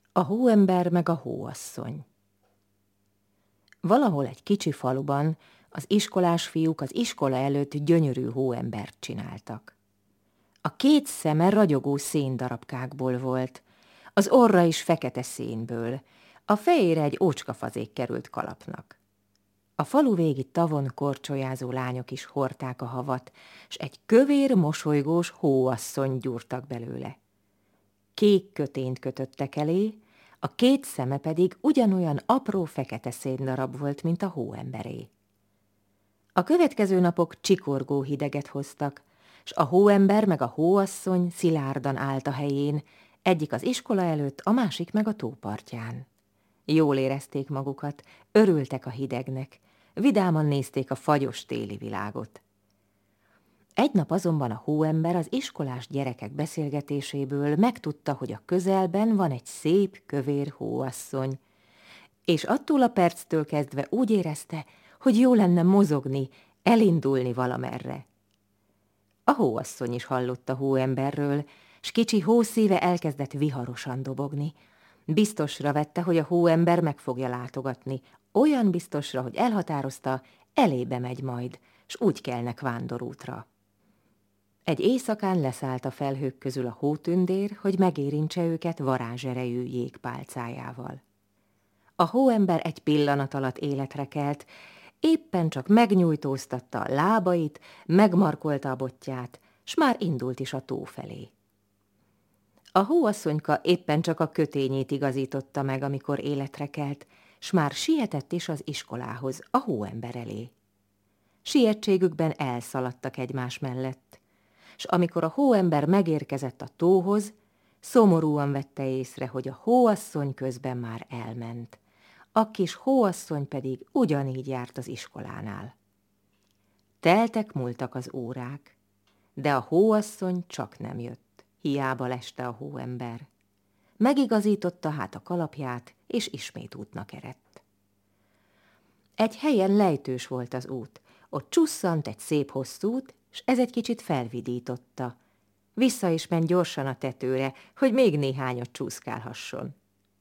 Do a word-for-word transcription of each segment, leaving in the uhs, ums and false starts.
A hóember meg a hóasszony. Valahol egy kicsi faluban az iskolás fiúk az iskola előtt gyönyörű hóembert csináltak. A két szeme ragyogó széndarabkákból volt, az orra is fekete szénből, a fejére egy ócskafazék került kalapnak. A falu végi tavon korcsolyázó lányok is hordták a havat, s egy kövér, mosolygós hóasszony gyúrtak belőle. Kék kötényt kötöttek elé, a két szeme pedig ugyanolyan apró fekete széndarab volt, mint a hóemberé. A következő napok csikorgó hideget hoztak, s a hóember meg a hóasszony szilárdan állt a helyén, egyik az iskola előtt, a másik meg a tópartján. Jól érezték magukat, örültek a hidegnek, vidáman nézték a fagyos téli világot. Egy nap azonban a hóember az iskolás gyerekek beszélgetéséből megtudta, hogy a közelben van egy szép, kövér hóasszony, és attól a perctől kezdve úgy érezte, hogy jó lenne mozogni, elindulni valamerre. A hóasszony is hallott a hóemberről, s kicsi hószíve elkezdett viharosan dobogni. Biztosra vette, hogy a hóember meg fogja látogatni, olyan biztosra, hogy elhatározta, elébe megy majd, s úgy kelnek vándorútra. Egy éjszakán leszállt a felhők közül a hótündér, hogy megérintse őket varázserejű jégpálcájával. A hóember egy pillanat alatt életre kelt, éppen csak megnyújtóztatta a lábait, megmarkolta a botját, s már indult is a tó felé. A hóasszonyka éppen csak a kötényét igazította meg, amikor életre kelt, s már sietett is az iskolához, a hóember elé. Sietségükben elszaladtak egymás mellett, s amikor a hóember megérkezett a tóhoz, szomorúan vette észre, hogy a hóasszony közben már elment. A kis hóasszony pedig ugyanígy járt az iskolánál. Teltek múltak az órák, de a hóasszony csak nem jött, hiába leste a hóember. Megigazította hát a kalapját, és ismét útnak eredt. Egy helyen lejtős volt az út, ott csusszant egy szép hosszút, s ez egy kicsit felvidította. Vissza is ment gyorsan a tetőre, hogy még néhányat csúszkálhasson.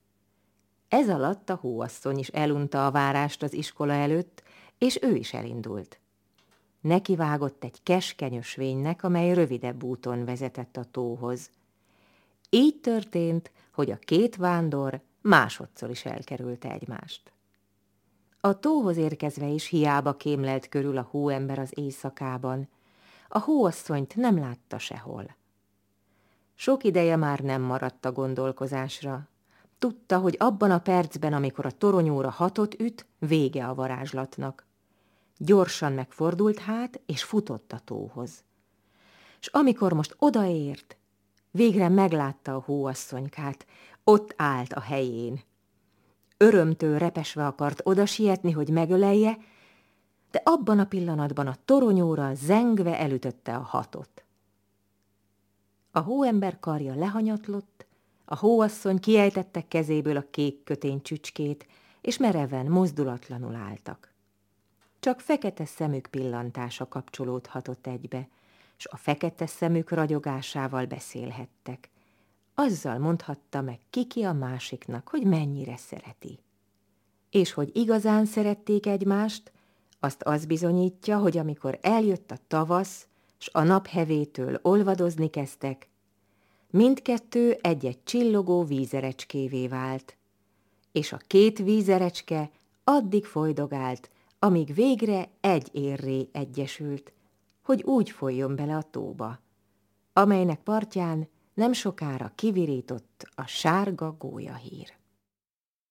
Ez alatt a hóasszony is elunta a várást az iskola előtt, és ő is elindult. Nekivágott egy keskeny ösvénynek, amely rövidebb úton vezetett a tóhoz. Így történt, hogy a két vándor másodszor is elkerülte egymást. A tóhoz érkezve is hiába kémlelt körül a hóember az éjszakában, a hóasszonyt nem látta sehol. Sok ideje már nem maradt a gondolkozásra. Tudta, hogy abban a percben, amikor a toronyóra hatot üt, vége a varázslatnak. Gyorsan megfordult hát, és futott a tóhoz. S amikor most odaért, végre meglátta a hóasszonykát, ott állt a helyén. Örömtől repesve akart oda sietni, hogy megölelje, de abban a pillanatban a toronyóra zengve elütötte a hatot. A hóember karja lehanyatlott, a hóasszony kiejtette kezéből a kék kötény csücskét, és mereven, mozdulatlanul álltak. Csak fekete szemük pillantása kapcsolódhatott egybe, s a fekete szemük ragyogásával beszélhettek. Azzal mondhatta meg kiki a másiknak, hogy mennyire szereti. És hogy igazán szerették egymást, azt az bizonyítja, hogy amikor eljött a tavasz, s a nap hevétől olvadozni kezdtek, mindkettő egy-egy csillogó vízerecskévé vált, és a két vízerecske addig folydogált, amíg végre egy érré egyesült, hogy úgy folyjon bele a tóba, amelynek partján nem sokára kivirított a sárga gólyahír.